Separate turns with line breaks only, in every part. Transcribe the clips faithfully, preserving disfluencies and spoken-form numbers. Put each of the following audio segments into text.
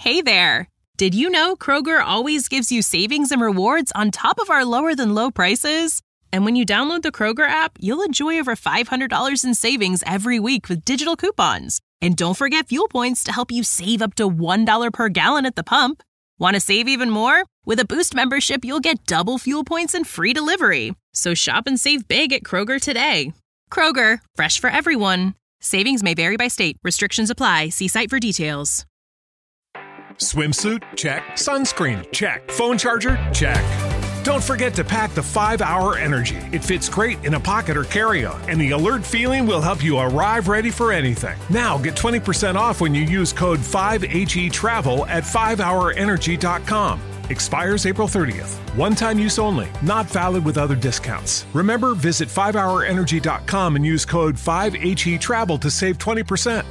Hey there! Did you know Kroger always gives you savings and rewards on top of our lower-than-low prices? And when you download the Kroger app, you'll enjoy over five hundred dollars in savings every week with digital coupons. And don't forget fuel points to help you save up to one dollar per gallon at the pump. Want to save even more? With a Boost membership, you'll get double fuel points and free delivery. So shop and save big at Kroger today. Kroger, fresh for everyone. Savings may vary by state. Restrictions apply. See site for details.
Swimsuit? Check. Sunscreen? Check. Phone charger? Check. Don't forget to pack the five hour Energy. It fits great in a pocket or carry-on, and the alert feeling will help you arrive ready for anything. Now get twenty percent off when you use code five H E travel at five hour energy dot com. Expires April thirtieth. One-time use only. Not valid with other discounts. Remember, visit five hour energy dot com and use code five H E travel to save twenty percent.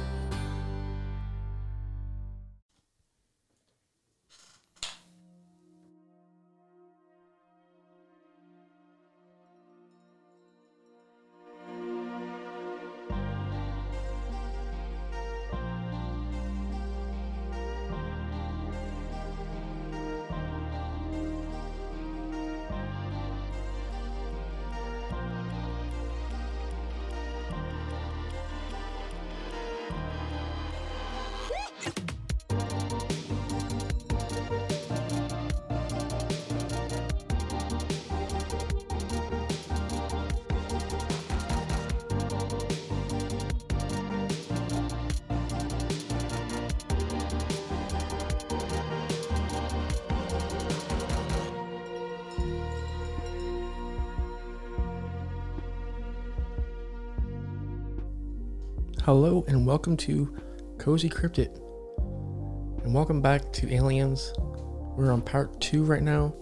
Hello and welcome to Cozy Cryptid, and welcome back to Aliens. We're on part two right now.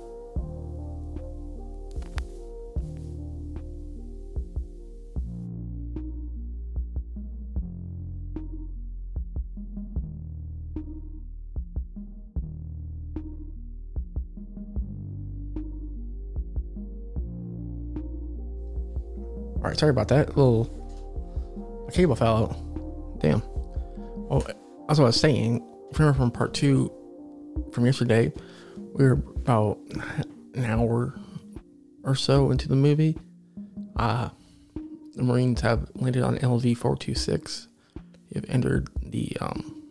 Alright, sorry about that. A little cable fell out. Damn. Well, as I was saying, if you remember from part two from yesterday, we were about an hour or so into the movie. Uh, the Marines have landed on L V four two six. They've entered the um,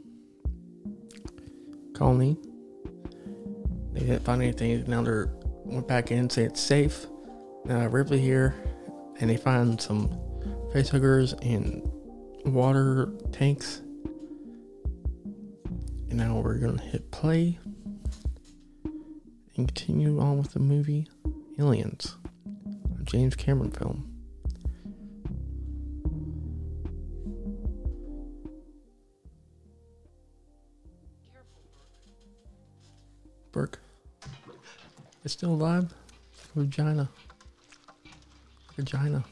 colony. They didn't find anything. Now they went back in, say it's safe. Now Ripley here, and they find some facehuggers and water tanks. And now we're gonna hit play and continue on with the movie Aliens, a James Cameron film. Burke. It's still alive? Vagina. Vagina.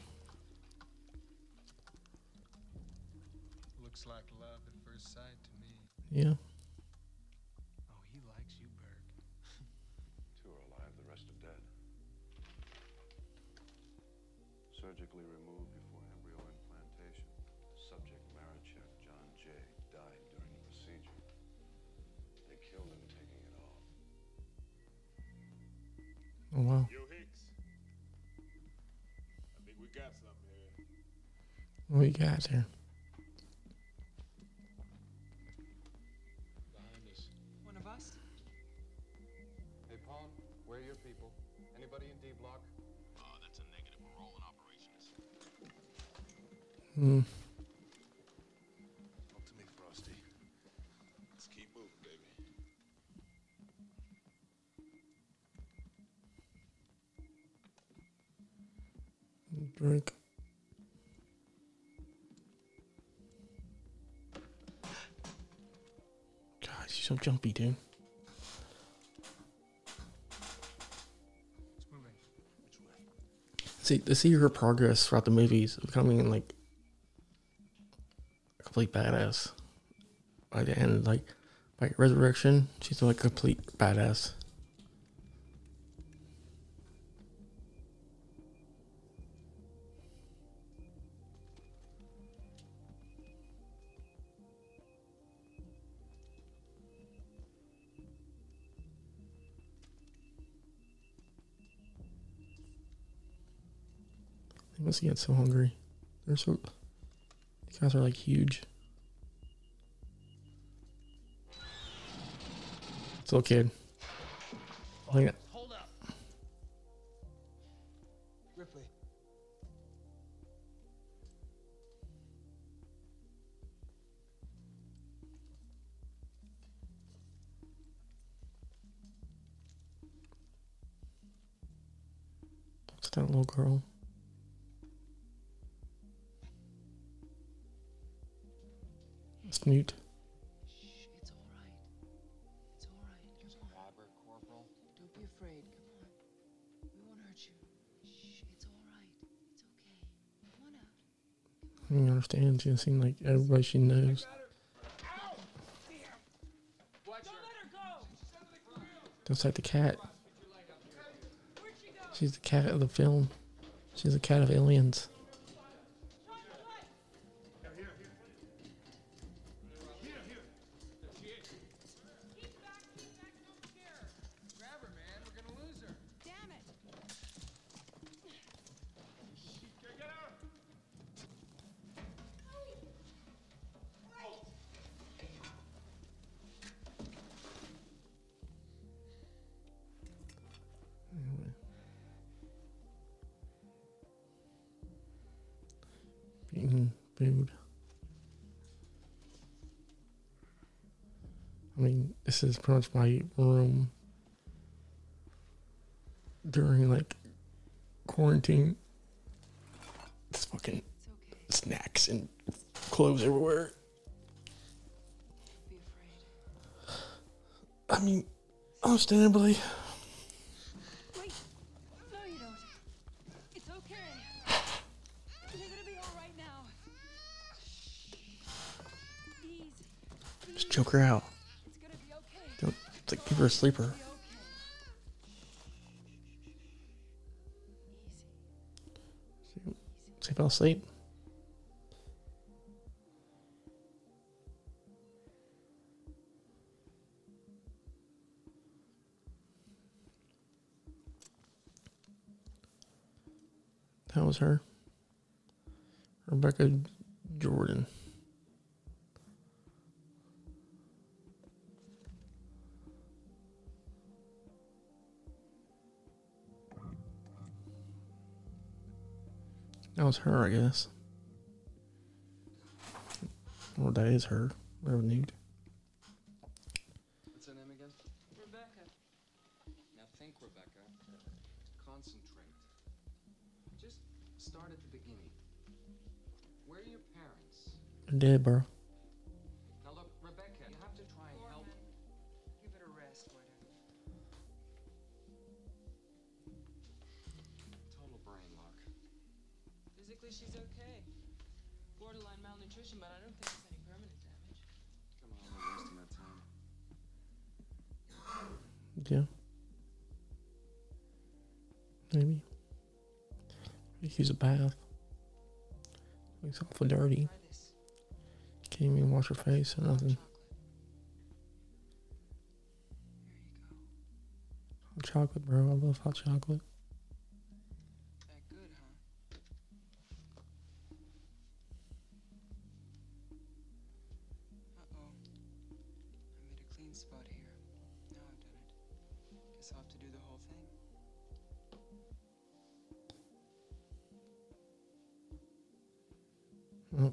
Looks like love at first sight to me.
Yeah.
Oh, he likes you, Burke.
Two are alive, the rest are dead. Surgically removed before embryo implantation. The subject, Marichek John Jay, died during the procedure. They killed him taking it off.
Oh, wow.
Yo, Hicks. I think we got something here.
What you got there?
Behind us.
One of us?
Hey, Pawn, where are your people? Anybody in D block?
Oh, that's a negative. We're rolling operations.
Hmm.
Talk to me, Frosty. Let's keep moving, baby.
Drink. God, you're so jumpy, dude.
It's moving.
Which way?
See, to see her progress throughout the movies, becoming like a complete badass. By the end, like by Resurrection, she's like a complete badass. They must get so hungry. They're so. These guys are like huge. It's a little kid. I think
Hold up. Ripley.
it's that little girl. It's Newt.
Shh, it's all right. It's all right. Come on.
Grab her, Corporal.
Don't be afraid. Come on. We won't hurt you. Shh, it's all right. It's okay. Come on out.
I don't understand. She seems like everybody she knows. Just like the cat. She's the cat of the film. She's the cat of Aliens.
Grab her, man. We're gonna lose her.
Damn it!
Eating food. I mean, this is pretty much my room during like quarantine. It's fucking
It's okay.
snacks and clothes everywhere.
Don't be afraid.
I mean, understandably.
Wait! No, you don't. It's okay. You're gonna be all right now. Easy.
Just choke her out.
It's gonna be okay.
Don't, it's like give her a sleeper.
Be okay. Easy.
She fell asleep. That was her. Rebecca Jordan. That was her, I guess. Or that is her. Whatever Newt.
What's her name again?
Rebecca.
Now think, Rebecca. Concentrate. Just start at the beginning. Where are your parents?
They're dead, bro.
Now look, Rebecca, you have to try and help.
Give it a rest, why don't you?
Total brain lock.
Physically, she's okay. Borderline malnutrition, but I don't think it's any permanent damage.
Come on, we're wasting our time.
Yeah. Maybe. You use a bath. Makes it awful dirty.
Try this.
Can't even wash her face or
Hot
nothing.
chocolate. Here you go.
Hot chocolate, bro. I love hot chocolate.
That good, huh? Uh-oh. I made a clean spot here. Now I've done it. Guess I'll have to do the whole thing.
Oh,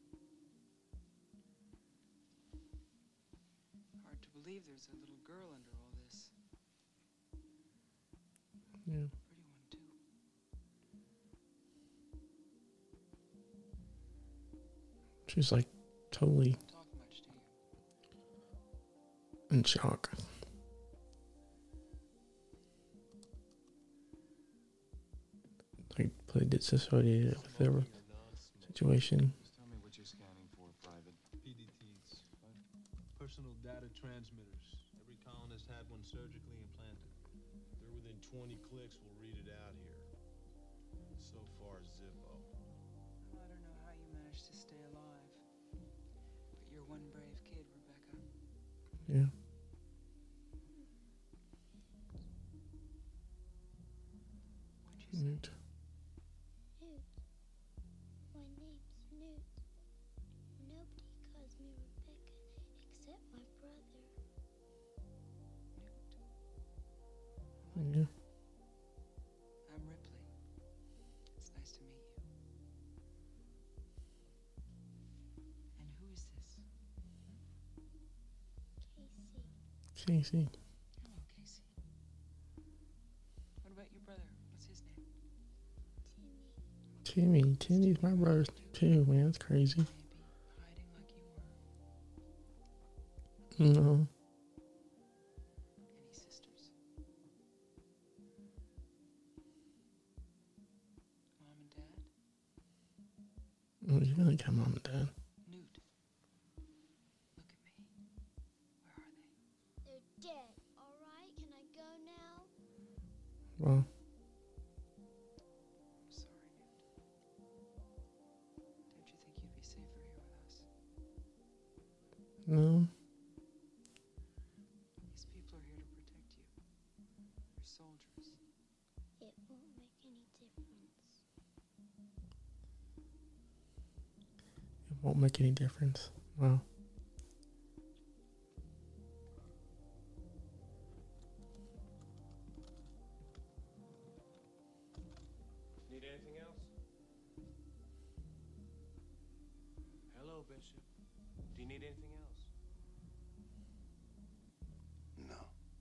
Hard to believe there's a little girl under all this.
yeah.
Pretty one, too.
She's like totally
Don't talk much, do you?
in shock. Like, played dissociated with their situation.
Just tell me what you're scanning for, Private.
P D Ts. Personal data transmitters. Every colonist had one surgically implanted. They're within twenty clicks. We'll read it out here. So far, Zippo.
Well, I don't know how you managed to stay alive. But you're one brave kid, Rebecca.
Yeah.
What'd you say?
Newt.
Newt.
Yeah.
I'm Ripley. It's nice to meet you. And who is this?
Casey.
Hello, Casey. What about your brother? What's his name?
Timmy. Timmy's my brother too, man. That's crazy.
Maybe hiding like you were.
No.
Any sisters? Mom and dad?
Oh, you really got mom and dad.
Newt. Look at me. Where are they?
They're dead, alright? Can I go now?
Well,
I'm sorry, Newt. Don't you think you'd be safer here with us?
no.
These people are here to protect you. They're soldiers.
It won't make any difference.
It won't make any difference. Wow.
Need anything else? Hello, Bishop. Do you need anything else?
No.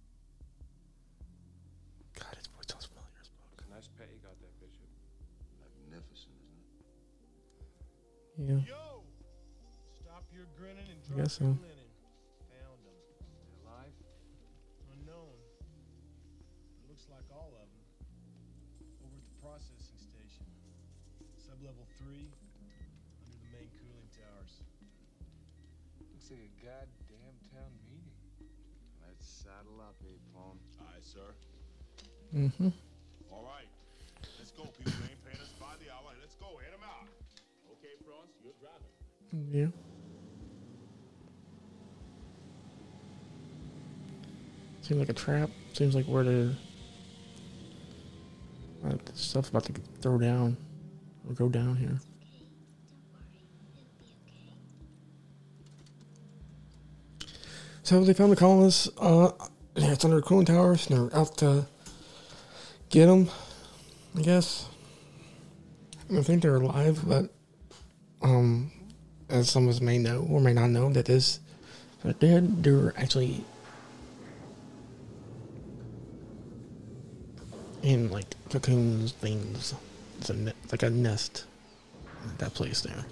God, his voice sounds familiar as fuck.
It's a nice pet you got there, Bishop.
Magnificent, isn't it?
Yeah.
Yo! Stop your grinning and
I
drop
guess
your
so.
linen. Found them.
They alive?
Unknown. It looks like all of them. Over at the processing station. Sub-level three, under the main cooling towers.
Looks like a goddamn town meeting. Let's saddle up, A-Pawn. Aye, sir.
Mm-hmm.
All right. Let's go, people. They ain't paying us by the hour. Let's go. Head them out. Okay, Frost, you're driving.
Yeah. Seems like a trap. Seems like where the uh, stuff's about to throw down or go down here. So they found the colonists. Uh, yeah, it's under the cooling towers, and they're out to get them. I guess. I think they're alive, but um, as some of us may know or may not know, that is, they're dead. They're actually in like cocoons things. It's a ne- like a nest. That place there.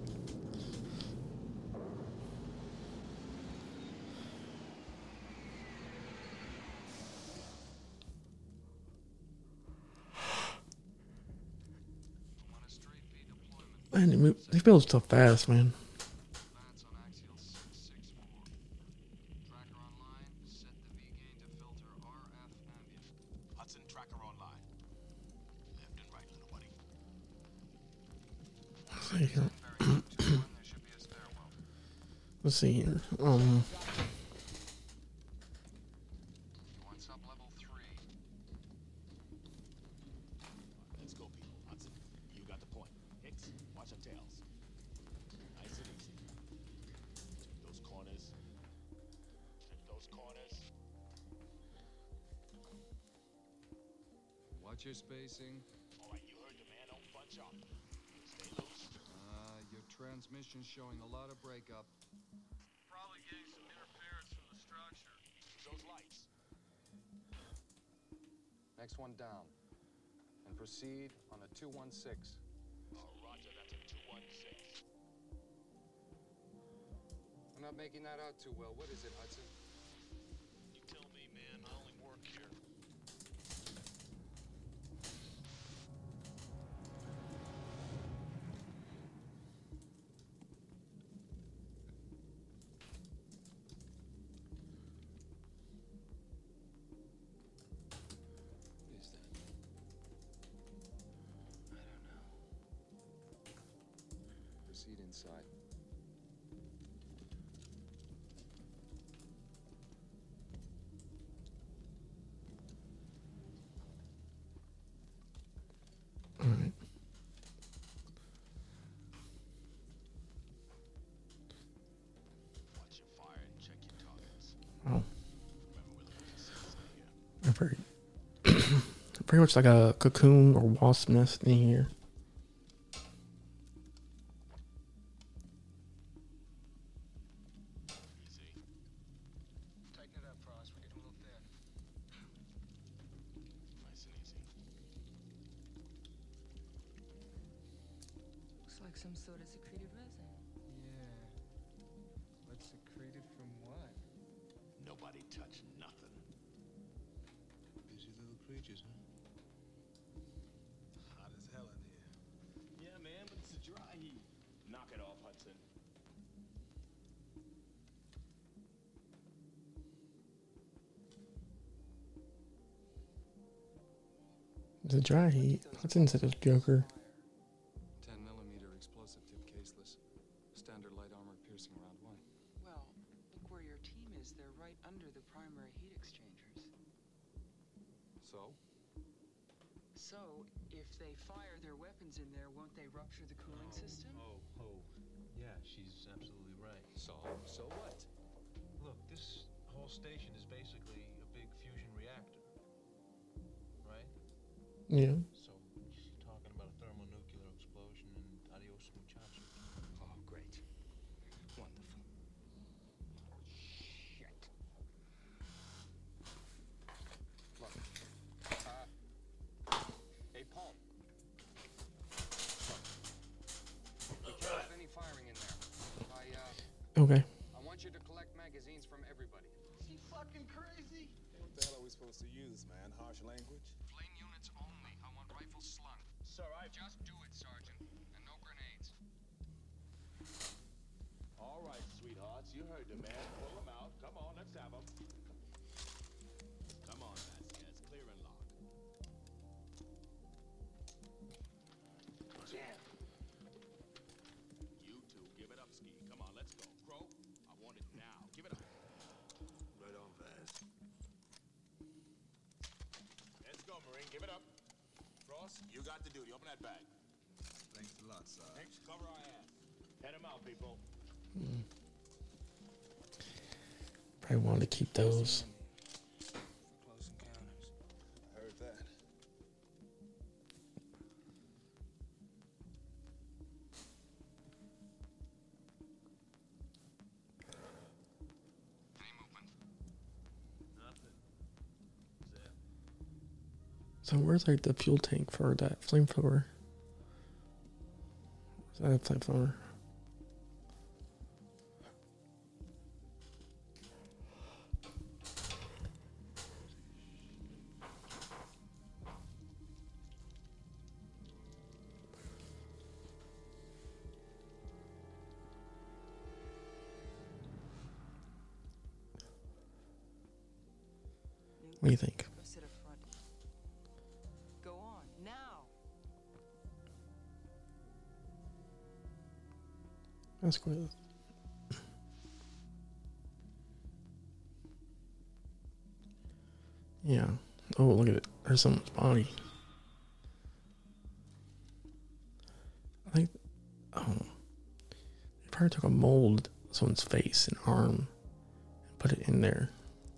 Man, they, move, they build stuff fast, man.
Advance on axial six six four. Tracker online. Set the V-gain to filter R F ambient.
Hudson, tracker online. Left and right, little buddy.
Let's see here.
Bearing two one, there should be a stairwell.
Let's see here. Um,
You want sub-level three.
Let's go, people. Hudson, you got the point. Hicks, watch them tails. Nice and easy. Check those corners. Check those corners.
Watch your spacing.
All right, you heard the man. Don't bunch up. Stay loose.
Uh, your transmission's showing a lot of breakup.
Probably getting some interference from the structure. Those lights.
Next one down. And proceed on a two one six.
Oh, Roger, that's a two one six.
I'm not making that out too well. What is it, Hudson?
You tell me, man. I only work here.
What is that? I don't know. Proceed inside.
all right.
Watch your fire and check your targets.
Wow.
Remember, we're looking for citizen here.
I'm very pretty much like a cocoon or wasp nest in here.
Tighten it up, Frost. We're getting a little thin.
Nice and easy.
Looks like some sort of secreted resin.
Yeah. But secreted from what?
Nobody touched nothing.
Busy little creatures, huh? Hot as hell in here.
Yeah, man, but it's a dry heat. Knock it off, Hudson.
The dry heat. That's instead of Joker.
ten millimeter explosive tip caseless. Standard light armor piercing round one.
Well, look where your team is. They're right under the primary heat exchangers.
So?
So, if they fire their weapons in there, won't they rupture the cooling system?
Oh, oh. Yeah, she's absolutely right.
So? So what?
Look, this whole station is basically a big fusion reactor. Right?
Yeah.
So, she's talking about a thermonuclear explosion and adios muchachos.
Oh, great. Wonderful. Shit. Look. Uh. Hey, Paul. Look. We can't have any firing in there. I, uh,
Okay.
I want you to collect magazines from everybody.
She fucking crazy.
What the hell are we supposed to use, man? Harsh language?
Flame units only. I want rifles slung.
Sir, I...
Just do it, Sergeant. And no grenades.
All right, sweethearts, you heard the man. Pull them out. Come on, let's have them. Come on, Vasquez. Clear and lock.
Jam.
You two, give it up, Ski. Come on, let's go. Crow, I want it now. Give it up.
Right on, Vaz.
Let's go, Marine. Give it up. Frost, you got the duty. Open that bag.
Thanks a lot, Sarge.
Next, cover our ass. Head him out, people.
Probably wanted to keep those.
Close encounters.
I heard that.
Any movement?
Nothing. Zip.
So where's like the fuel tank for that flamethrower? Is that a flamethrower? What do you think?
Go sit up front. Go on, now!
That's cool. Yeah. Oh, look at it. There's someone's body. I think. Oh. They probably took a mold of someone's face and arm and put it in there.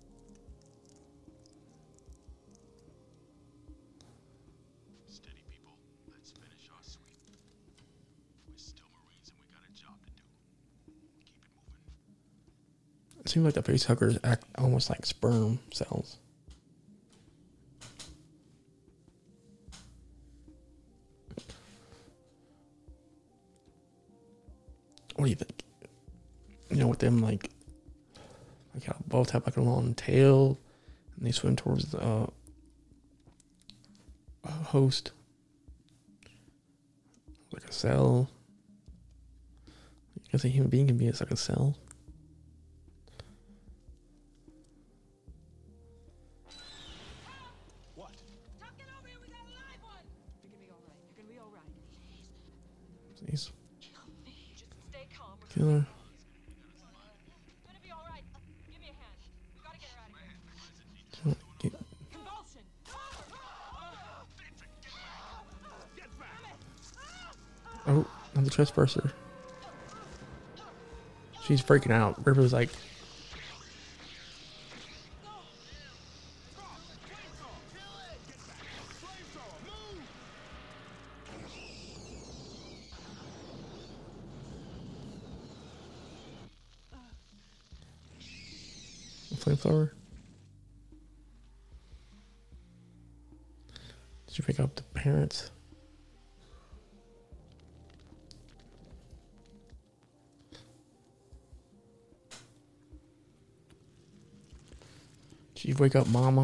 Steady, people. Let's finish our sweep. We're still Marines and we got a job to do. Keep it moving.
It seems like the face huggers act almost like sperm cells. What do you think? You know, with them like, like how both have like a long tail, and they swim towards the uh, uh, host, like a cell. I guess a human being can be as like a cell.
What?
Tuck it over here, we got a live one! You're gonna be alright, you're gonna be alright.
Please,
Kill me. Just stay calm. We're
killer.
gonna be alright. Give me a hand. We gotta get her out of here.
Get,
Convulsion!
oh, not the trespasser. She's freaking out. Ripley's like, flamethrower. Did you pick up the parents? Did you wake up mama?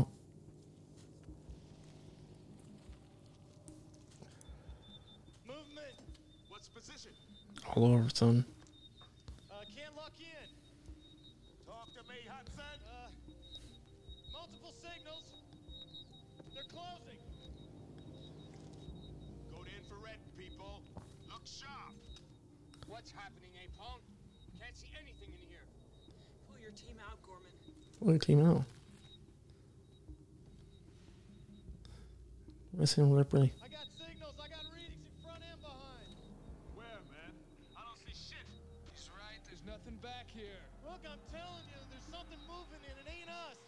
Movement. What's the position?
All over, son.
Uh, can't lock you in. Talk to me, Hudson. Uh, multiple signals. They're closing. Go to infrared, people. Look sharp.
What's happening, eh, punk? Can't see anything in here.
Pull your team out, Gorman.
What a team out. Missing Ripley.
I got signals. I got readings in front and behind. Where, man? I don't see shit.
He's right, there's nothing back here.
Look, I'm telling you, there's something moving and it ain't us.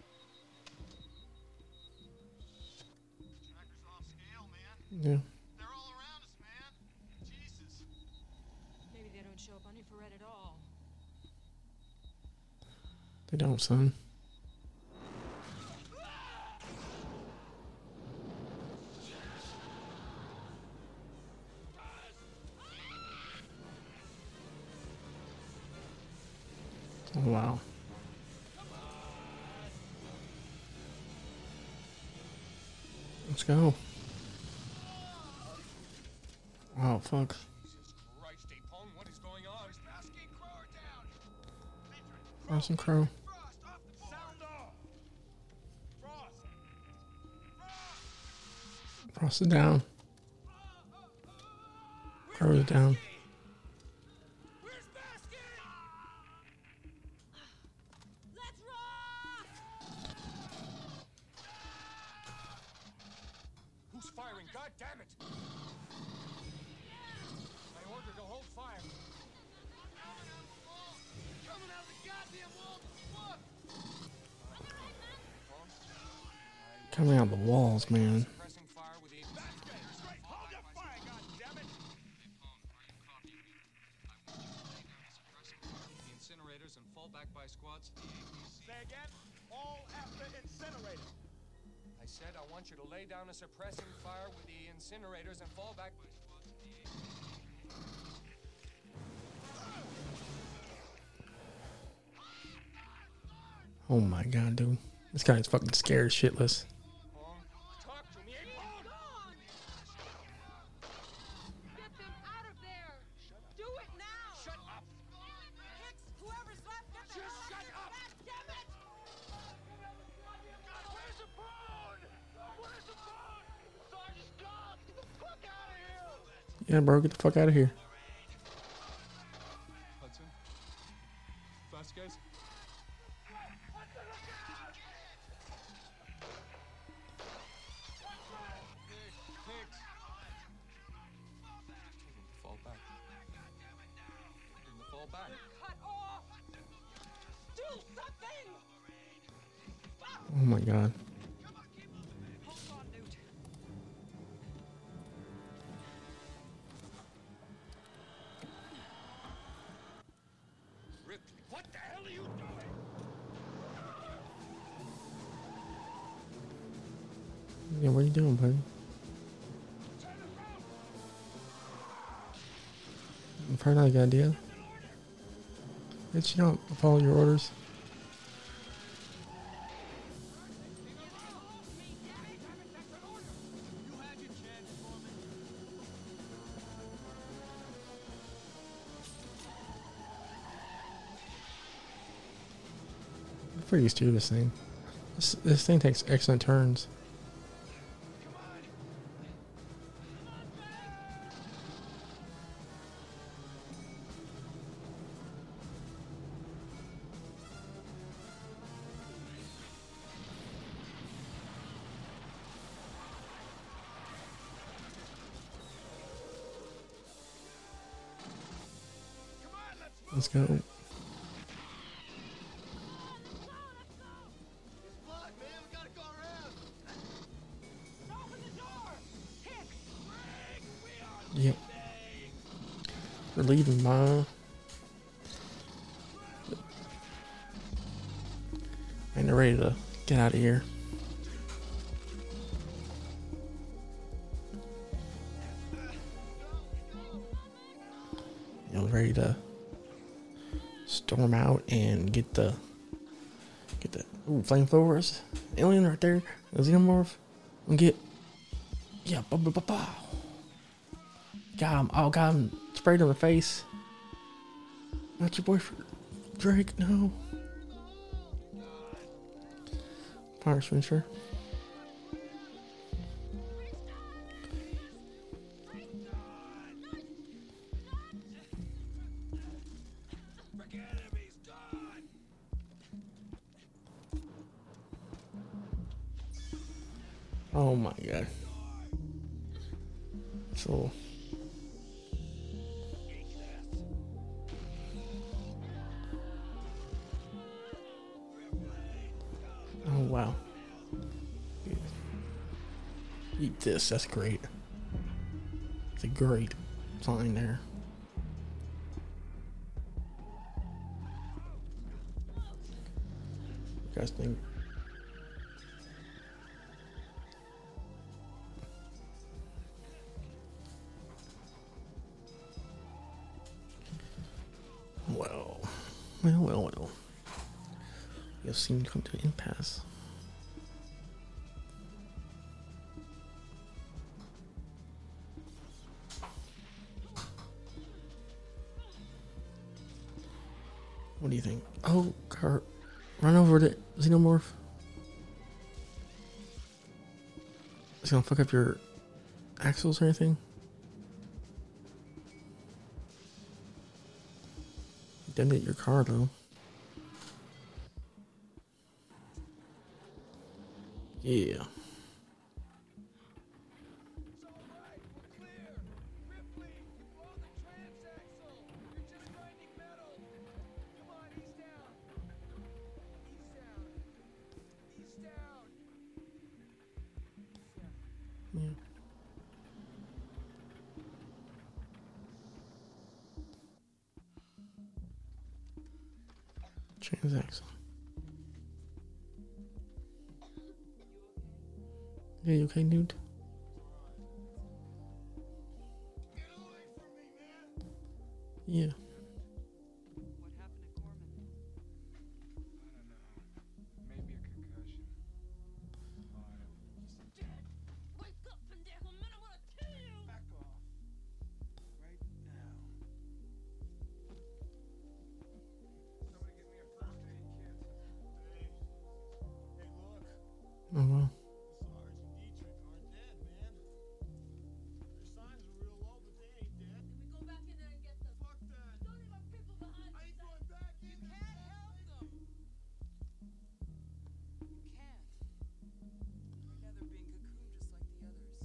Tracker's off scale, man.
Yeah.
They're all around us, man. Jesus.
Maybe they don't show up on infrared at all.
They don't, son. Oh, wow. Let's go. Oh, fuck.
Jesus Christ, eh, punk, what is going on? Asking Crower down.
Frost and Crow.
Frost, off the board. Sound off. Frost.
Frost is down. Crow is down.
Where's Baskin?
Let's rock!
Who's firing? God damn it! I ordered to hold fire.
Coming out of the goddamn wall. Look.
Coming out of the walls, man.
Pressing fire with the...
Straight. Hold your fire, God damn it.
the incinerators and fall back by squads to the A P C.
Say again. All after incinerator.
I said I want you to lay down a suppressing fire with the incinerators and fall back by squads to the A P C.
Oh my god, dude. This guy's fucking scared shitless.
Pong, talk to me. eh, Pong?
Get them out of there! Do it now!
Shut up!
Hicks, whoever's left, get the
Just
hell
shut
out
up!
of there! God damn it!
Where's the phone? Where's the phone? Sergeant Scott, get the fuck out of here.
Yeah, bro, get the fuck out of here.
Hudson? Vasquez? Hicks! Fall back. Fall back.
Cut off! Do something!
Oh my god.
Hold on, Newt.
Ripley, what the hell are you doing?
Yeah, what are you doing, buddy? I've heard that idea. Bitch, you don't follow your orders. I'm pretty used to this thing. This, this thing takes excellent turns. Let's go.
Blood, man. We gotta go around.
Open the door! Hicks!
Yep. We're leaving, Ma. And ready to get out of here. You know, ready to storm out and get the get the ooh, flamethrowers. Alien right there. The xenomorph. And get yeah, bah, bah, bah, bah. Got him. Oh, got him sprayed on the face. Not your boyfriend, Drake. No. Fire extinguisher. Oh my god. So. Oh wow. Eat this, that's great. It's a great sign there. You guys think? Well, well, well, well. You'll seem to come to an impasse. What do you think? Oh, car. Run over to Xenomorph. It's gonna fuck up your axles or anything? Detonate your car though. Yeah. Yeah. Transaction. Yeah, you okay, dude? Yeah.
What happened to Corman? I don't know. Maybe a concussion.
Wake up, pendejo, man, I'm gonna kill you!
Back off. Right now. Somebody get me a first aid kit. Hey. Hey, look.
Oh well.
Sarge and Dietrich aren't dead, man. Their signs are real low, but they ain't dead.
Then we go back in there and get them.
Fuck that.
Don't leave our people behind.
I ain't going back in.
You can't help them. You can't. Right now they're being cocooned just like the others.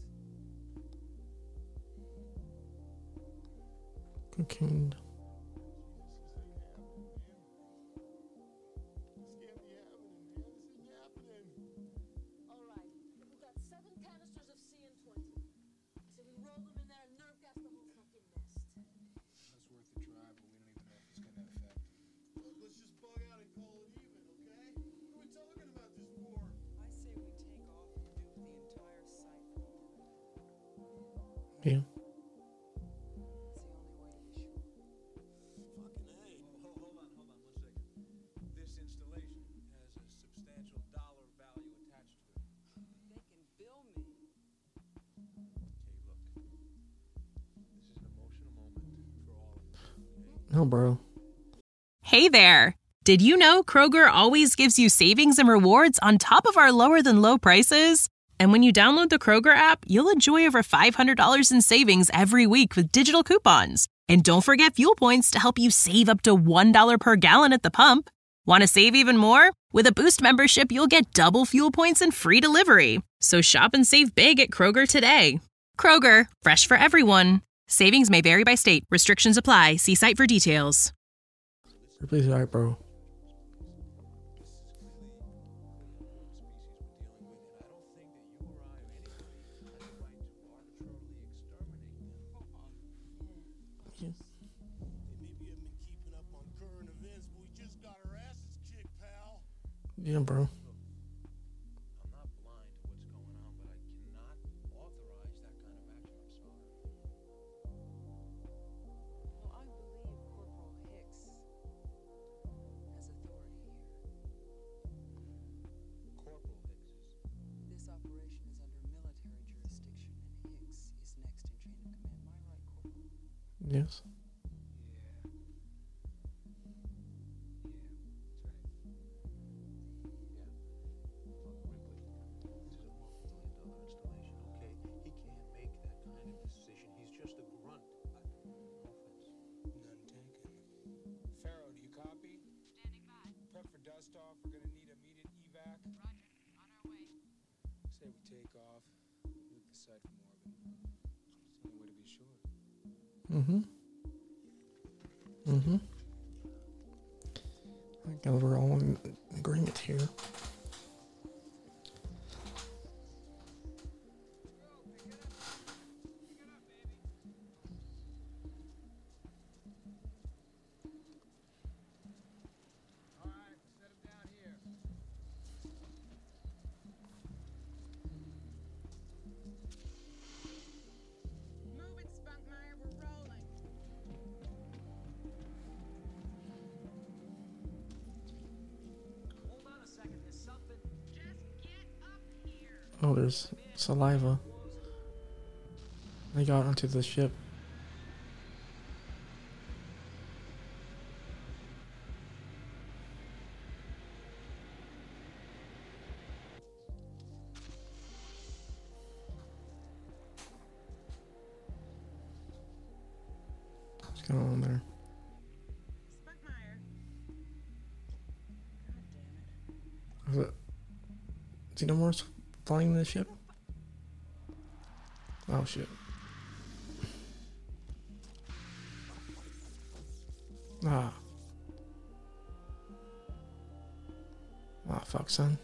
Cocooned.
All right, we got seven canisters of C N twenty. I said we roll them in there and nerve gas the whole fucking nest.
That's worth the try, but we don't even know if it's gonna affect. Look, let's just bug out and call it even, okay? What are we talking about this for?
I say we take off and dupe the entire site for orbit.
Yeah.
It's the only way to be sure.
Fucking A.
Oh, hold on, hold on, one second. This installation has a substantial dollar value attached to it.
They can bill me.
Okay, look. This is an emotional moment for all of us. Okay?
No, bro.
Hey there! Did you know Kroger always gives you savings and rewards on top of our lower than low prices? And when you download the Kroger app, you'll enjoy over five hundred dollars in savings every week with digital coupons. And don't forget fuel points to help you save up to one dollar per gallon at the pump. Want to save even more? With a Boost membership, you'll get double fuel points and free delivery. So shop and save big at Kroger today. Kroger, fresh for everyone. Savings may vary by state. Restrictions apply. See site for details.
Please, alright, bro. Yeah.
Maybe you haven't been keeping up on current events, but we just got our asses kicked, pal.
Yeah, bro.
Look,
Yes. Mm-hmm. Mm-hmm. I think we're all in agreement here. Oh, there's saliva. They got onto the ship. What's going on there? Is it Xenomorphs flying the ship? Oh shit. Ah. Ah, fuck, son.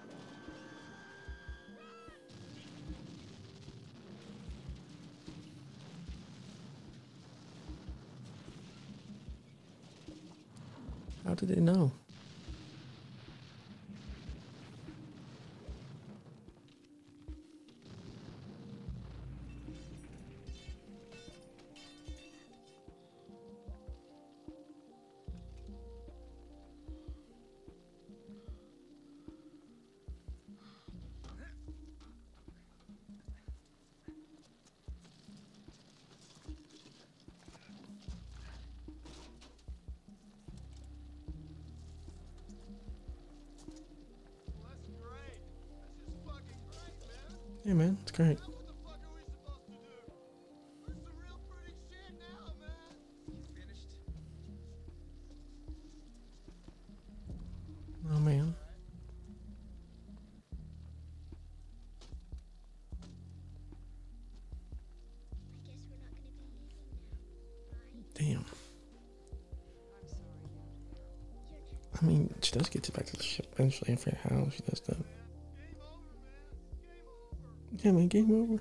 How did they know? Yeah, man, it's great. Oh man. Damn. I mean, she does get to back to the ship eventually after how she does that. Yeah, man, game over.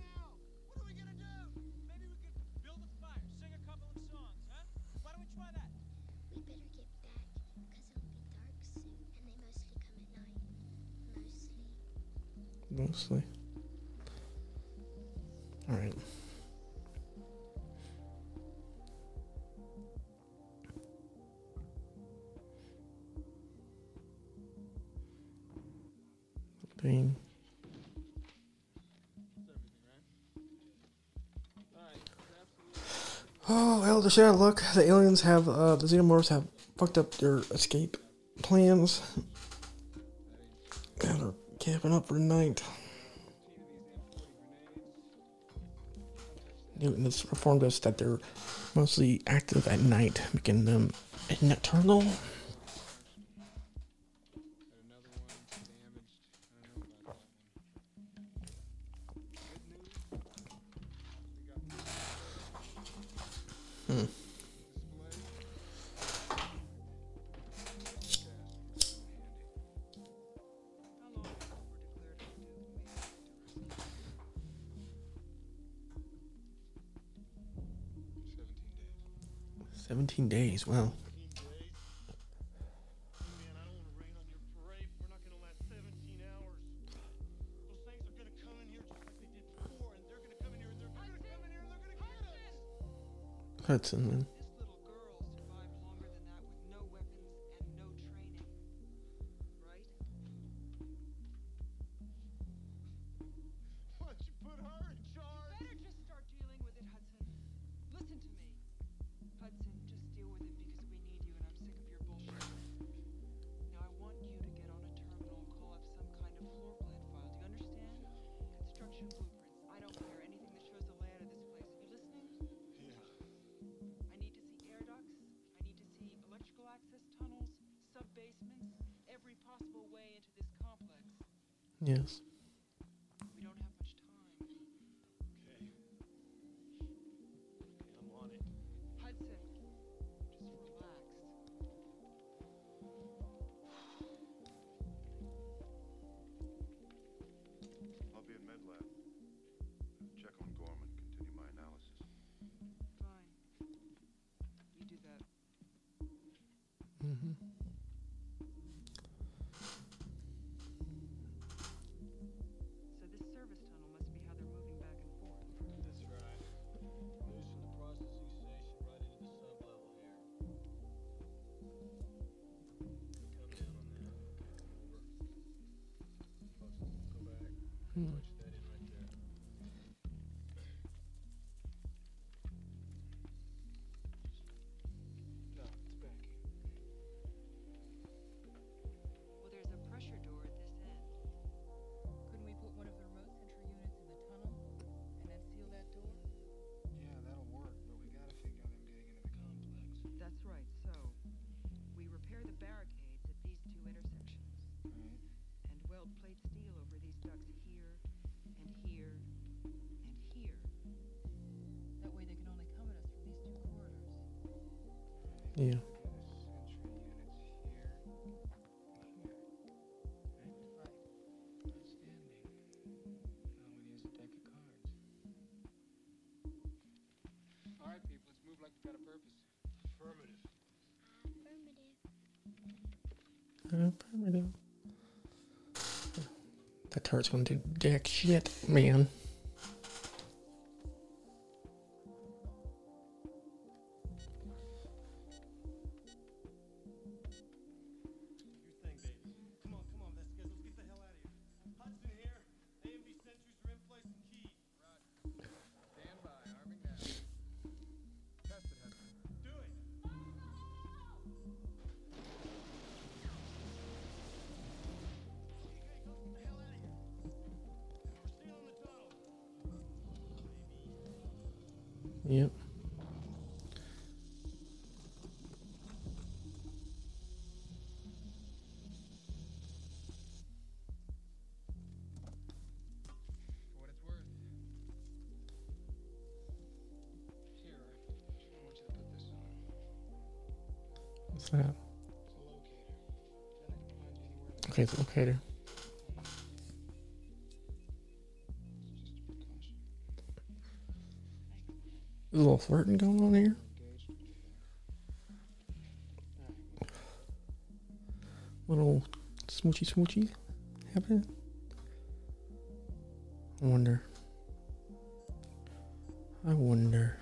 Mostly. All right. Between. Oh, Elder Shadow, look, the aliens have, uh, the Xenomorphs have fucked up their escape plans. And they're camping up for the night. Newton has informed us that they're mostly active at night, making them nocturnal. Hmm. Seventeen days. Wow. Hudson, man. Yes.
We don't have much time.
Okay. Okay, I'm on it.
Hudson, just relax.
I'll be in med lab. Check on Gorman, continue my analysis.
Fine. You do that.
Mm-hmm.
So this service tunnel must be how they're moving back and forth.
That's right. Losing the processing station right into the sub-level here. Come down on that. Over. Folks, go back.
Hmm.
Punch that in right there. No, it's back.
Well, there's a pressure door at this end. Couldn't we put one of the remote sentry units in the tunnel and then seal that door?
Yeah, that'll work, but we gotta figure out them getting into the complex.
That's right. So, we repair the barricades at these two intersections
Right.
and weld plate steel over these ducts here and here and here. That way they can only come at us from these two corridors.
Yeah.
The sentry units here and here.
Right.
Outstanding. Now we use a deck of cards. All right, people, let's move like we've got a purpose. Affirmative.
Affirmative.
Affirmative. That turret's gonna do jack shit, man.
Your thing, baby. Come on, come on, let's get, let's get the hell out of here. Hudson here. A and B sentries are in place and key.
Stand by, arming now. Test it, Hudson.
Do it. Okay, go get the hell out of here. We're sealing the tunnel.
Yep.
For what it's worth. Here, I want you to put this on.
What's that?
It's a locator. Then I can find you anywhere in the
Okay, it's a locator.
It's just a precaution.
There's a little flirting going on here.
Engaged with fear. Alright,
Little smoochy smoochy happening. I wonder. I wonder.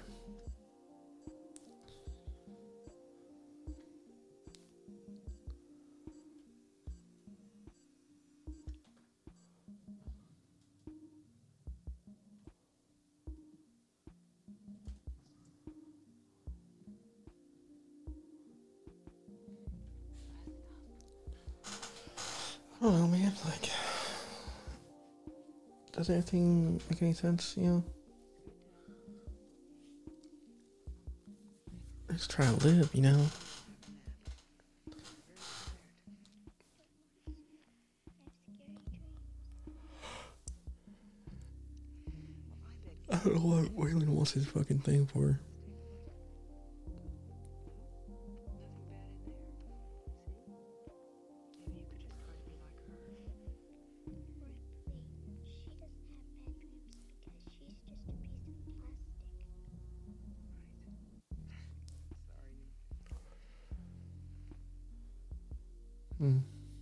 I don't know, man. Like, does anything make any sense? You know, just try to live. You know. I don't know what Waylon wants his fucking thing for. Hmm.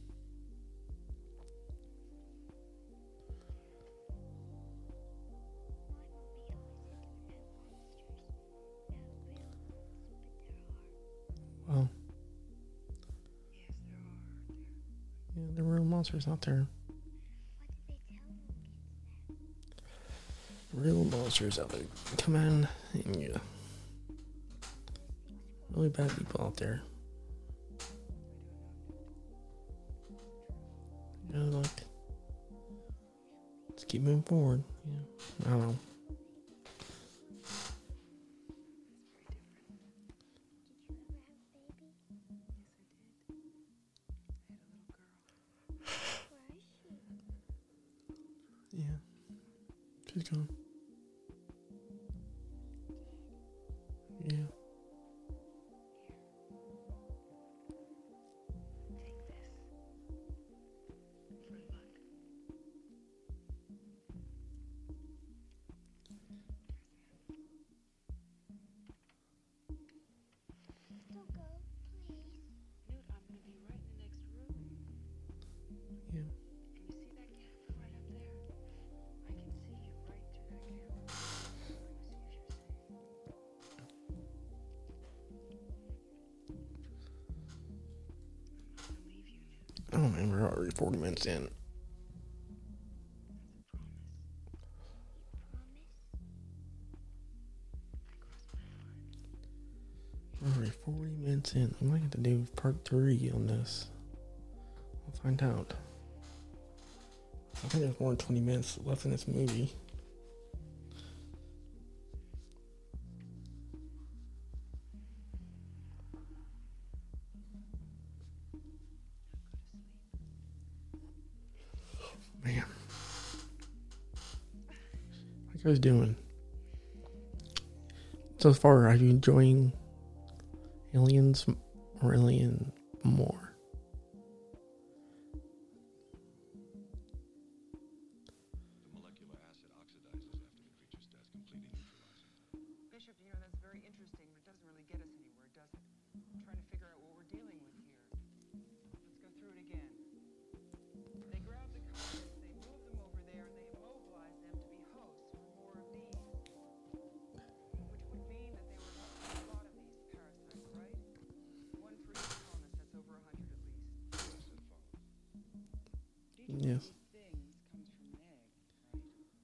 Well. Yeah, there were real monsters out there. Real monsters out there. Come on. Yeah. Really bad people out there. You know, like, let's keep moving forward. Yeah. I don't know. Recon. Yeah.
Don't go, please.
Newt, I'm gonna be right in the next room.
Yeah.
Can you see that gap right up there? I can see you right through that gap. Let me see if you're safe. I'm not gonna leave you, Newt.
Oh man, we're already forty minutes in. We're already forty minutes in. I might have to do part three on this. We'll find out. I think there's more than twenty minutes left in this movie. Man. How you guys doing? So far, are you enjoying Aliens or Alien more?
The molecular acid oxidizes after the creature's death, completely neutralizing it.
Bishop, you know, that's very interesting, but it doesn't really get us anywhere, does it? I'm trying to figure out what we're dealing with here. Let's go through it again. They grabbed the colonists, they moved them over there, and they immobilized them to be hosts for more of these. Which would mean that they were holding a lot of these parasites, right? One for each colonist, that's over a hundred at least. Each one
Yes.
of these things comes from an egg, right?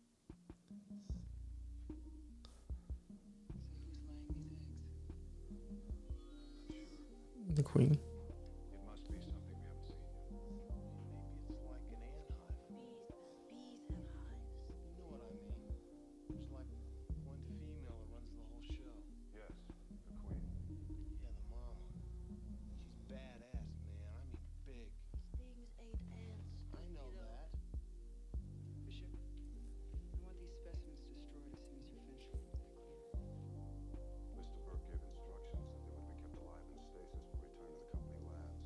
So who's laying these eggs?
The Queen.
It must be something we haven't seen yet.
Maybe it's like an ant hive.
Bees, bees have hives.
You know what I mean? There's like one female that runs the whole show.
Yes, the queen.
Yeah, the mama. She's badass, man. I mean big.
Stings ate ants.
I know that.
Bishop, I want these specimens destroyed as soon as you're finished with them. Is that clear?
Mister Burke gave instructions that they would be kept alive in stasis but returned to the company labs.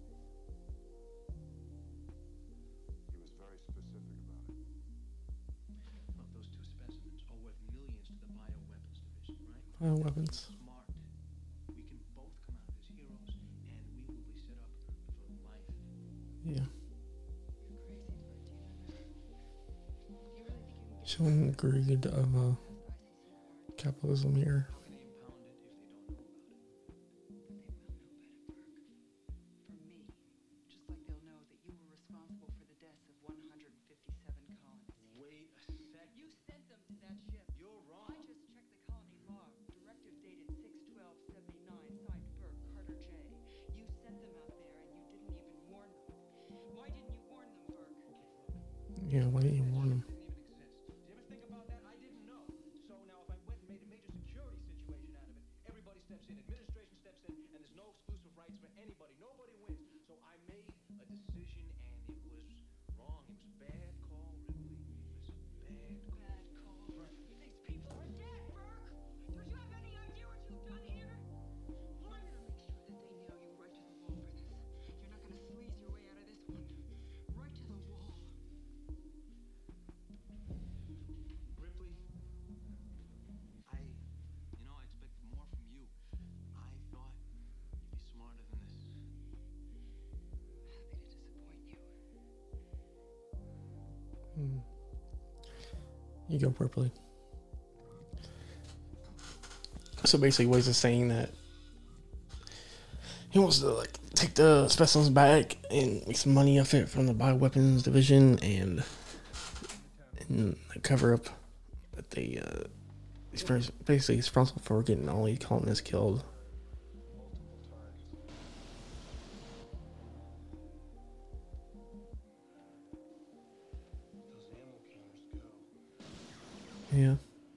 He was very specific about it.
Look, those two specimens are worth millions to the bioweapons division, right?
Bioweapons.
Smart. We can both come out as heroes, and we will be set up for life.
Yeah.
You're crazy, Bert. Do you know that? You really think you can get
Showing the greed of uh,
I C C
capitalism here.
How can they impound it if they don't know about it?
But they will know better, Burke. For me, just like they'll know that you were responsible for the deaths of one hundred fifty-seven colonists.
Wait a second.
You sent them to that ship.
You're wrong.
I just checked the colony log. Directive dated six twelve seventy-nine, signed Burke, Carter J. You sent them out there and you didn't even warn them. Why didn't you warn them, Burke?
Yeah, why didn't you warn them?
Didn't even exist. Did you ever think about that? I didn't know. So now if I went and made a major security situation out of it, everybody steps in, administration steps in, and there's no exclusive rights for anybody. Nobody wins. So I made a decision and it was wrong. It was a bad call, Ripley. It was a bad call.
Bad call. These people are dead, Burke! Don't you have any idea what you've done here? Well, I'm gonna make sure that they nail you right to the wall for this. You're not gonna sleaze your way out of this one. Right to the wall.
Ripley, I, you know, I expected more from you. I thought you'd be smarter than this.
Happy to disappoint you.
Hmm. You go Ripley. So basically, what he's saying that he wants to like take the specimens back and make some money off it from the bioweapons division and and cover up that they uh, he's basically responsible for getting all these colonists killed.
Those ammo counters go.
Yeah.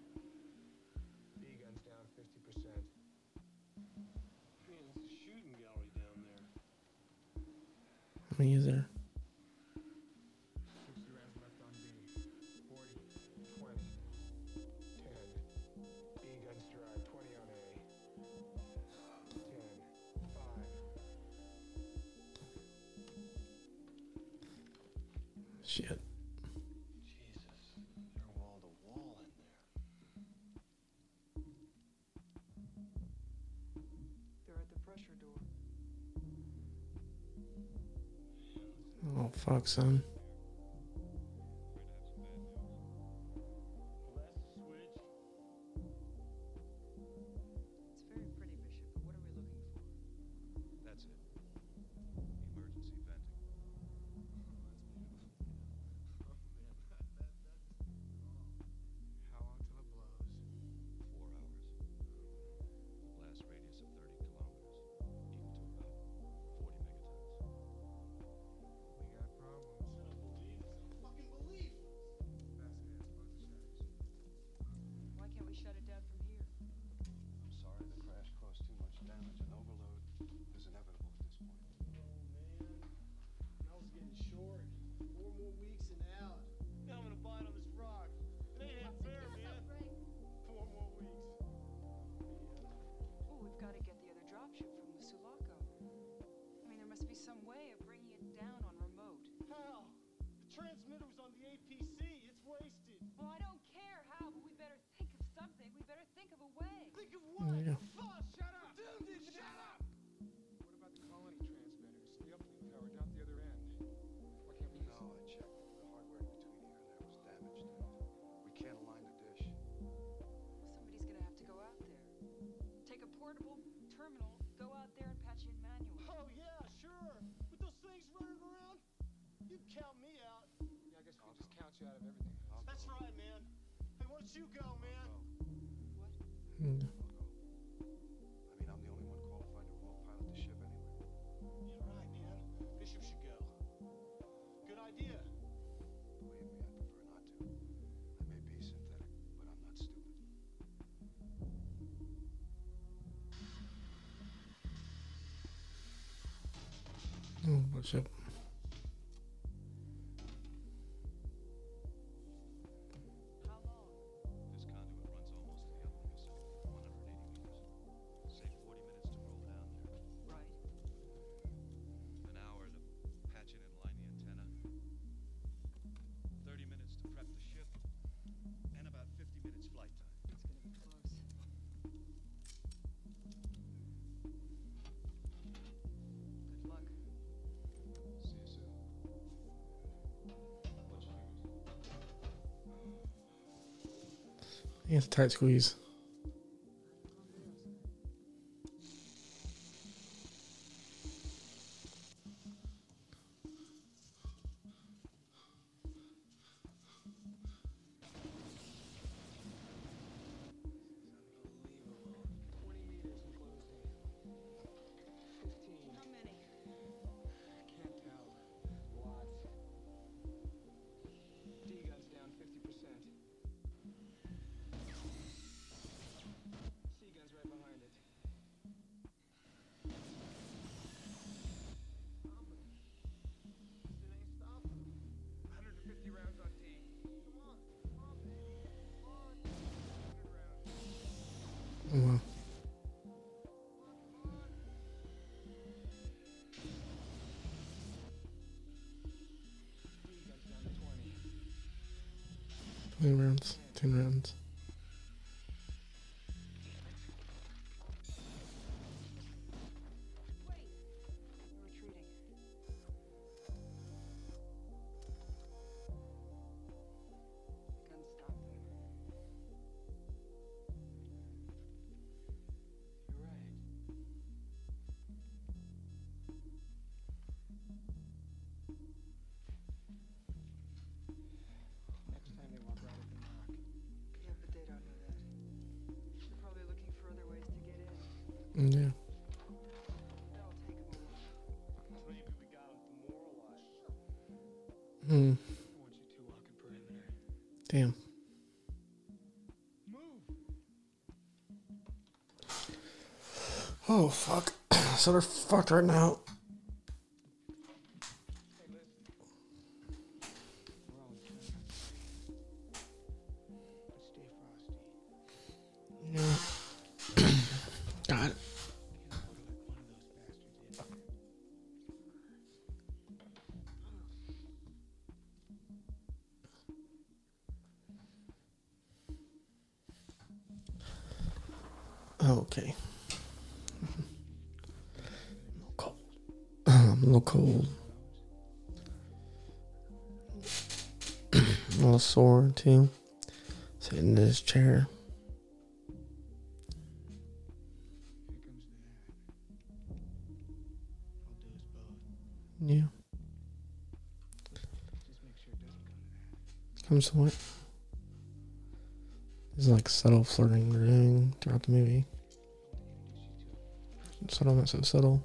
B gun's down fifty percent.
Man, it's a shooting gallery down there.
How many is there?
sixty rounds left on B. forty, twenty.
Shit.
Jesus, they're wall to wall in there.
They're at the pressure door.
Oh, fuck, son.
It's very pretty, Bishop, but what are we looking for?
That's it. Emergency venting.
How long till it blows?
Four hours. Blast radius of thirty kilometers, equal to about forty megatons.
We got problems. I don't believe this. I don't fucking believe this. Basket has both the shutters.
Why can't we shut it down from here?
I'm sorry the crash caused too much damage, and overload is inevitable at this point.
Oh, man. Mel's getting short. Four more weeks and out. Now I'm gonna bite on this rock. It ain't fair, man. Four more weeks.
Oh, we've got to get the other dropship from the Sulaco. I mean, there must be some way of bringing it down on remote.
How? The transmitter was on the A P C. It's wasted.
Well, I don't care how, but we better think of something. We better think of a way.
Think of what?
Yeah.
Fuck! Shut up! Dude, dude, shut up!
What about the colony transmitters? The uplink tower down at the other end. Why can't we use
No, I checked. The hardware in between here and there was damaged. We can't align the dish.
Somebody's gonna have to go out there. Take a portable terminal, go out there and patch in manually.
Oh, yeah, sure. With those things running around, you count me out.
Yeah, I guess we can just count you out of everything.
I'll
That's
go.
right, man. Hey, why don't you go, man?
What?
Hmm.
I'll go. I mean, I'm the only one qualified to remote pilot the ship anyway.
Yeah, right, man. Bishop should go. Good idea.
Believe me, I prefer not to. I may be synthetic, but I'm not stupid.
Oh, what's up?
How long?
This conduit runs almost to the uplink itself, one hundred eighty meters. Say forty minutes to roll down there.
Right.
An hour to patch in and line the antenna. thirty minutes to prep the ship. And about fifty minutes flight time.
It's gonna be close. Good luck.
See you soon. Watch your fingers.
It's a tight squeeze.
twenty meters and closing. fifteen.
How many?
Can't tell. Lots. D-gun's down fifty percent. C-gun's right behind it.
It ain't stopping.
one hundred fifty rounds on D.
Come on. Come on, baby. Come on.
one hundred rounds.
Oh, wow.
D-gun's down to twenty.
twenty rounds. ten rounds.
Wait! We're retreating. Gun stop them.
You're right. Next time they walk right at the mark.
Yeah, but they don't know that. They're probably looking for other ways to get in.
Yeah.
That'll take them a while.
Maybe we got him demoralized.
Hmm.
I want you two walking perimeter.
Damn.
Move.
Oh, fuck. So they're fucked right now.
Hey, listen. We're all in China. But stay frosty.
Yeah. Got it.
Can't afford to let one of those bastards in.
Okay. I'm a little cold. A little sore too. Sitting in this chair. Yeah. Comes to what? There's like subtle flirting we're doing throughout the movie. Subtle, not so subtle.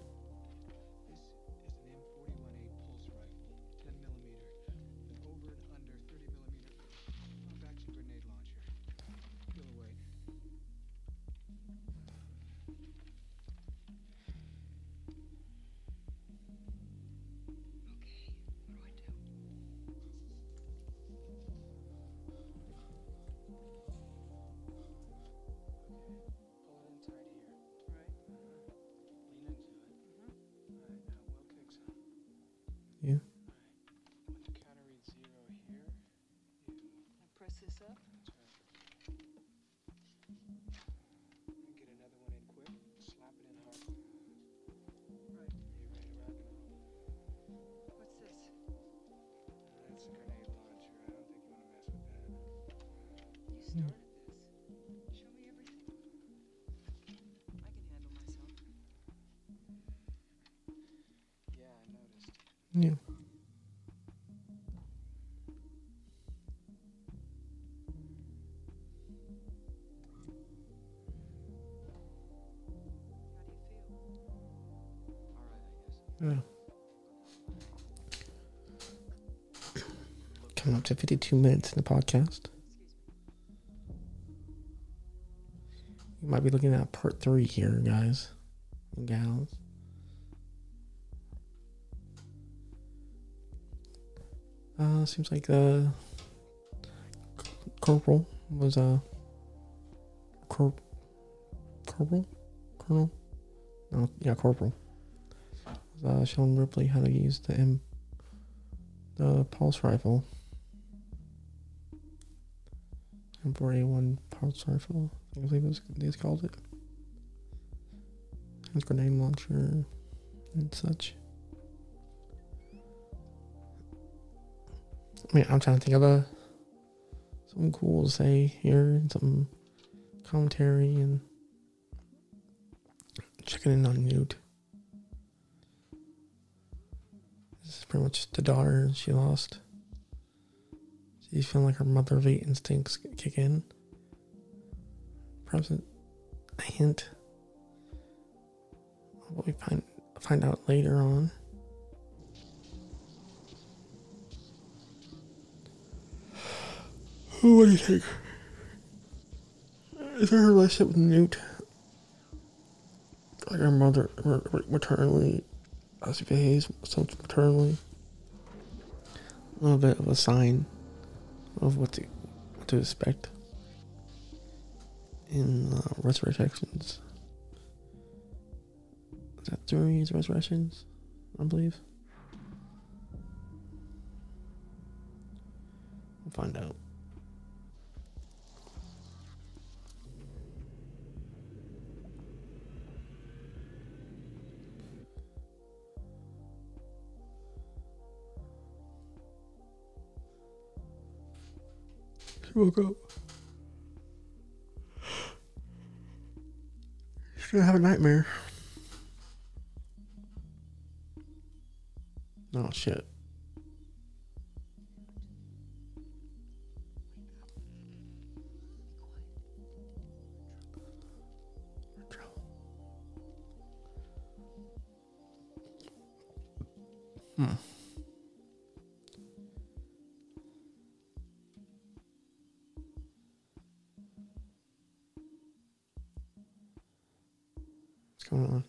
Yeah.
When the counter reads zero here, you press this up. And get another one in quick. Slap it in hard. Right. You ready to rock and roll? What's this? That's a grenade launcher. I don't think you want to mess with that. You started this. Show me everything. I can handle myself. Yeah, I noticed.
Yeah. Yeah. Coming up to fifty-two minutes in the podcast. You might be looking at part three here, guys and gals. Uh, seems like the uh, corporal was a uh, corp corporal colonel. No, yeah, corporal. Was uh, showing Ripley how to use the M the pulse rifle. M four A one pulse rifle, I believe it they called it. His grenade launcher and such. I mean, I'm trying to think of a something cool to say here, some commentary, and checking in on Newt. This is pretty much the daughter she lost. She's feeling like her motherly instincts kick in. Perhaps a hint of what we find find out later on. What do you think? Is there a relationship with Newt? Like her mother maternally, as she behaves so maternally? A little bit of a sign of what to what to expect in uh, Resurrections. Is that three Resurrections? I believe. We'll find out. She woke up. She's gonna have a nightmare. Oh shit. Hmm. What's going on?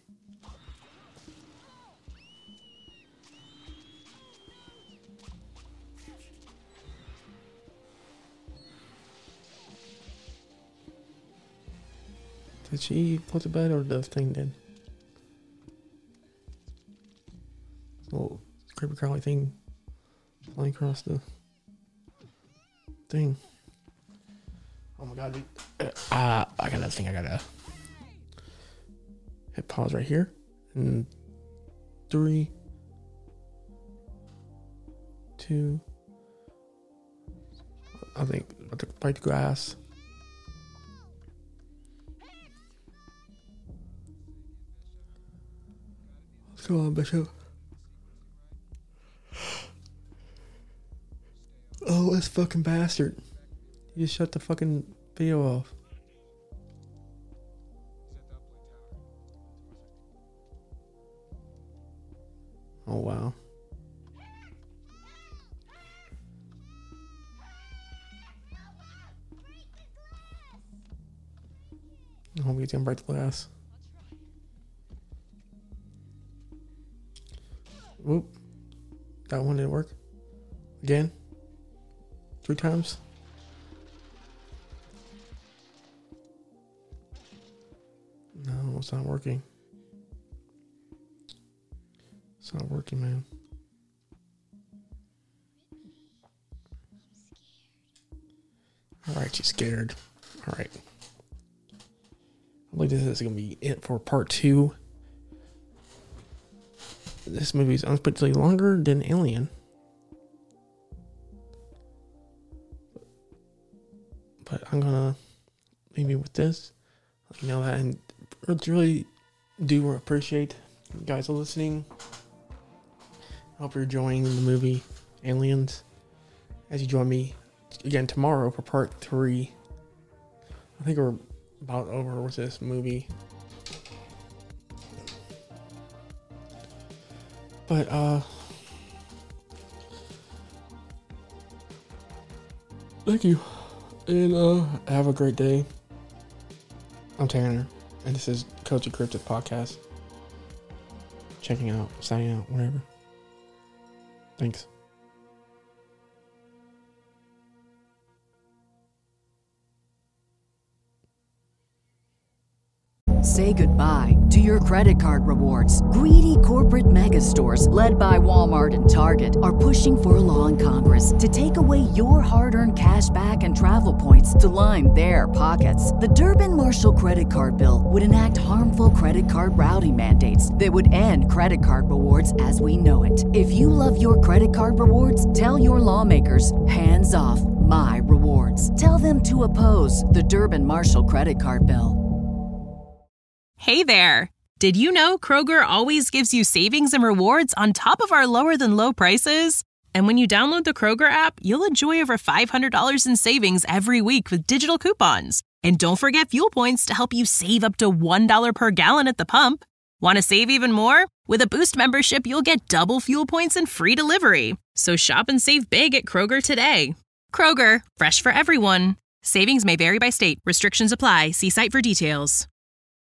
Did she put the bed or the thing did? Little creepy crawly thing flying across the thing. Oh my god, dude. Uh, I got that thing I gotta Hit pause right here. And three, two, I think about to break the glass. Come on, Bishop. Oh, this fucking bastard. You just shut the fucking video off. Oh, wow. I hope he's gonna break the glass. Whoop. That one didn't work. Again. Three times. No, it's not working. It's not working, man. Alright, she's scared. Alright. I believe this is going to be it for part two. This movie is unexpectedly longer than Alien. But I'm going to leave you with this. Let you know that. And really do appreciate you guys are listening. I hope you're enjoying the movie Aliens as you join me again tomorrow for part three. I think we're about over with this movie. But, uh, thank you. And, uh, have a great day. I'm Tanner, and this is Coach of Cryptid Podcast. Checking out, signing out, whatever. Thanks.
Say goodbye to your credit card rewards. Greedy corporate mega stores, led by Walmart and Target, are pushing for a law in Congress to take away your hard-earned cash back and travel points to line their pockets. The Durbin-Marshall credit card bill would enact harmful credit card routing mandates that would end credit card rewards as we know it. If you love your credit card rewards, tell your lawmakers, hands off my rewards. Tell them to oppose the Durbin-Marshall credit card bill.
Hey there! Did you know Kroger always gives you savings and rewards on top of our lower-than-low prices? And when you download the Kroger app, you'll enjoy over five hundred dollars in savings every week with digital coupons. And don't forget fuel points to help you save up to one dollar per gallon at the pump. Want to save even more? With a Boost membership, you'll get double fuel points and free delivery. So shop and save big at Kroger today. Kroger, fresh for everyone. Savings may vary by state. Restrictions apply. See site for details.